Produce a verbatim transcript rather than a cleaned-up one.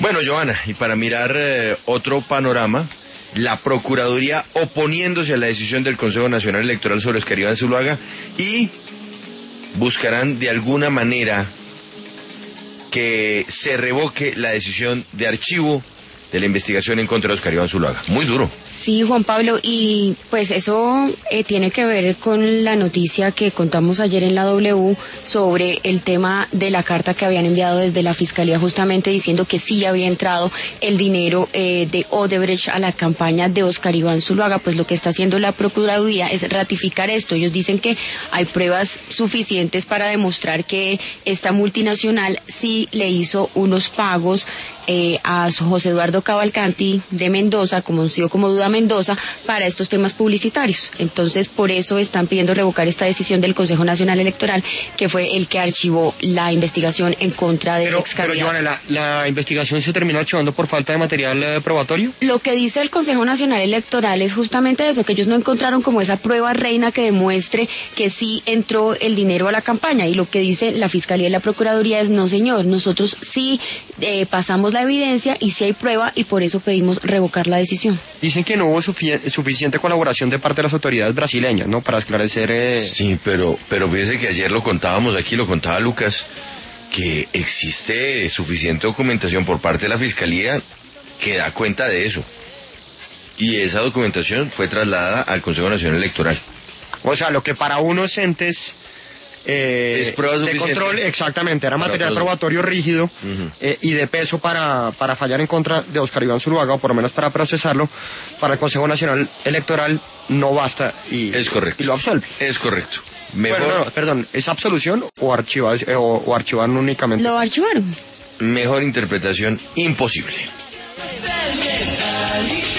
Bueno, Joana, y para mirar eh, otro panorama, la Procuraduría oponiéndose a la decisión del Consejo Nacional Electoral sobre Oscar Iván Zuluaga y buscarán de alguna manera que se revoque la decisión de archivo de la investigación en contra de Oscar Iván Zuluaga. Muy duro. Sí, Juan Pablo, y pues eso eh, tiene que ver con la noticia que contamos ayer en la W sobre el tema de la carta que habían enviado desde la Fiscalía justamente diciendo que sí había entrado el dinero eh, de Odebrecht a la campaña de Oscar Iván Zuluaga. Pues lo que está haciendo la Procuraduría es ratificar esto. Ellos dicen que hay pruebas suficientes para demostrar que esta multinacional sí le hizo unos pagos Eh, a José Eduardo Cavalcanti de Mendoza, conocido como Duda Mendoza, para estos temas publicitarios. Entonces, por eso están pidiendo revocar esta decisión del Consejo Nacional Electoral, que fue el que archivó la investigación en contra del ex candidato. Pero, Joana, ¿la, ¿la investigación se terminó archivando por falta de material eh, probatorio? Lo que dice el Consejo Nacional Electoral es justamente eso, que ellos no encontraron como esa prueba reina que demuestre que sí entró el dinero a la campaña, y lo que dice la Fiscalía y la Procuraduría es, no señor, nosotros sí eh, pasamos la evidencia y sí hay prueba, y por eso pedimos revocar la decisión. Dicen que no hubo sufi- suficiente colaboración de parte de las autoridades brasileñas, ¿no?, para esclarecer... Eh... Sí, pero, pero fíjese que ayer lo contábamos aquí, lo contaba Lucas, que existe suficiente documentación por parte de la Fiscalía que da cuenta de eso. Y esa documentación fue trasladada al Consejo Nacional Electoral. O sea, lo que para unos entes... Eh, es prueba de suficiente. control, exactamente, era Para material otros... probatorio rígido uh-huh. eh, y de peso para, para fallar en contra de Oscar Iván Zuluaga, o por lo menos para procesarlo. Para el Consejo Nacional Electoral no basta y, es correcto. y lo absuelve. Es correcto. Mejor... Bueno, no, no, perdón, ¿es absolución o archivar, eh, o, o archivaron únicamente? Lo archivaron. Mejor interpretación imposible.